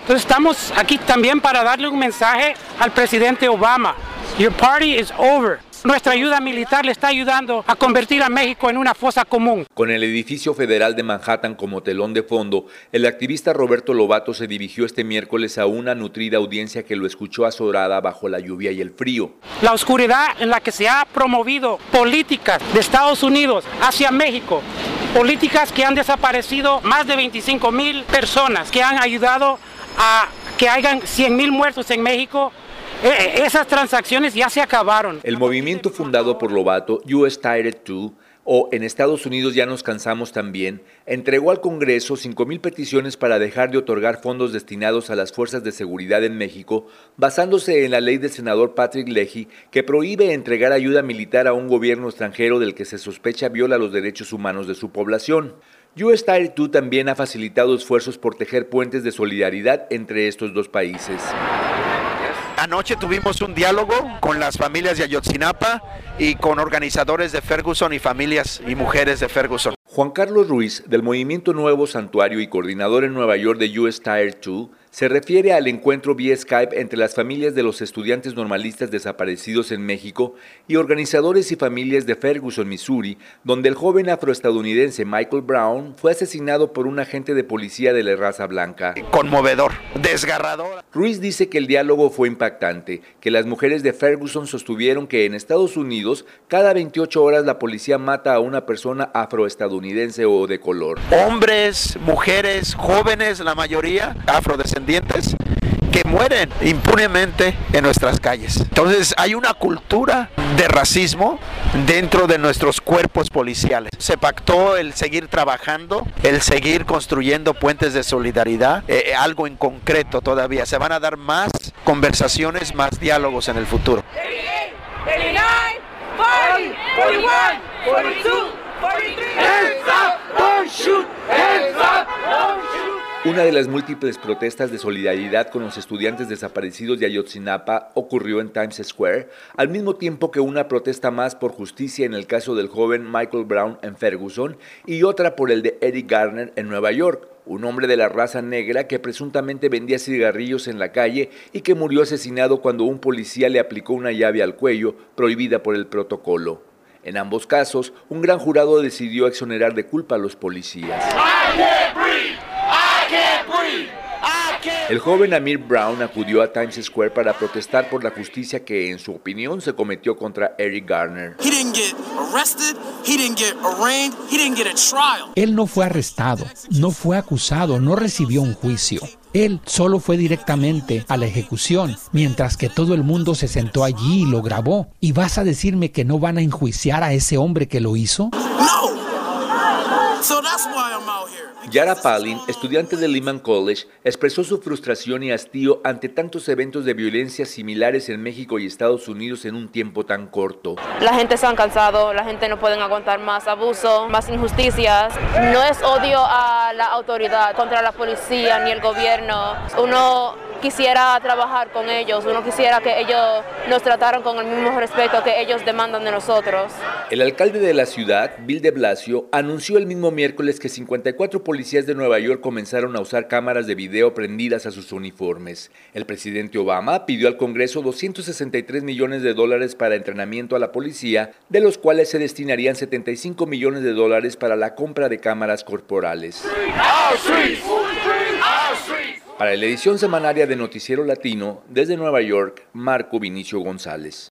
Entonces estamos aquí también para darle un mensaje al presidente Obama. Your party is over. Nuestra ayuda militar le está ayudando a convertir a México en una fosa común. Con el edificio federal de Manhattan como telón de fondo, el activista Roberto Lobato se dirigió este miércoles a una nutrida audiencia que lo escuchó azorada bajo la lluvia y el frío. La oscuridad en la que se ha promovido políticas de Estados Unidos hacia México, políticas que han desaparecido más de 25,000 personas, que han ayudado a que hayan 100,000 muertos en México. Esas transacciones ya se acabaron. El movimiento fundado por Lobato, US Tired 2, o En Estados Unidos ya nos cansamos también, entregó al Congreso 5,000 peticiones para dejar de otorgar fondos destinados a las fuerzas de seguridad en México, basándose en la ley del senador Patrick Leahy, que prohíbe entregar ayuda militar a un gobierno extranjero del que se sospecha viola los derechos humanos de su población. US Tired 2 también ha facilitado esfuerzos por tejer puentes de solidaridad entre estos dos países. Anoche tuvimos un diálogo con las familias de Ayotzinapa y con organizadores de Ferguson y familias y mujeres de Ferguson. Juan Carlos Ruiz, del Movimiento Nuevo Santuario y coordinador en Nueva York de US Tired 2, se refiere al encuentro vía Skype entre las familias de los estudiantes normalistas desaparecidos en México y organizadores y familias de Ferguson, Missouri, donde el joven afroestadounidense Michael Brown fue asesinado por un agente de policía de la raza blanca. Conmovedor, desgarrador. Ruiz dice que el diálogo fue impactante, que las mujeres de Ferguson sostuvieron que en Estados Unidos cada 28 horas la policía mata a una persona afroestadounidense o de color. Hombres, mujeres, jóvenes, la mayoría afrodescendientes, que mueren impunemente en nuestras calles. Entonces hay una cultura de racismo dentro de nuestros cuerpos policiales. Se pactó el seguir trabajando, el seguir construyendo puentes de solidaridad, algo en concreto todavía. Se van a dar más conversaciones, más diálogos en el futuro. 88, 89, 40, 41, 42, 43. Hands up, don't shoot, hands up, don't shoot. Una de las múltiples protestas de solidaridad con los estudiantes desaparecidos de Ayotzinapa ocurrió en Times Square, al mismo tiempo que una protesta más por justicia en el caso del joven Michael Brown en Ferguson y otra por el de Eric Garner en Nueva York, un hombre de la raza negra que presuntamente vendía cigarrillos en la calle y que murió asesinado cuando un policía le aplicó una llave al cuello prohibida por el protocolo. En ambos casos, un gran jurado decidió exonerar de culpa a los policías. El joven Amir Brown acudió a Times Square para protestar por la justicia que, en su opinión, se cometió contra Eric Garner. Él no fue arrestado, no fue acusado, no recibió un juicio. Él solo fue directamente a la ejecución, mientras que todo el mundo se sentó allí y lo grabó. ¿Y vas a decirme que no van a enjuiciar a ese hombre que lo hizo? No. So that's why I'm out here. Yara Palin, estudiante de Lehman College, expresó su frustración y hastío ante tantos eventos de violencia similares en México y Estados Unidos en un tiempo tan corto. La gente se han cansado, la gente no puede aguantar más abuso, más injusticias. No es odio a la autoridad contra la policía ni el gobierno. Uno quisiera trabajar con ellos, uno quisiera que ellos nos trataran con el mismo respeto que ellos demandan de nosotros. El alcalde de la ciudad, Bill de Blasio, anunció el mismo miércoles que 54 policías de Nueva York comenzaron a usar cámaras de video prendidas a sus uniformes. El presidente Obama pidió al Congreso $263 millones para entrenamiento a la policía, de los cuales se destinarían $75 millones para la compra de cámaras corporales. Para la edición semanaria de Noticiero Latino, desde Nueva York, Marco Vinicio González.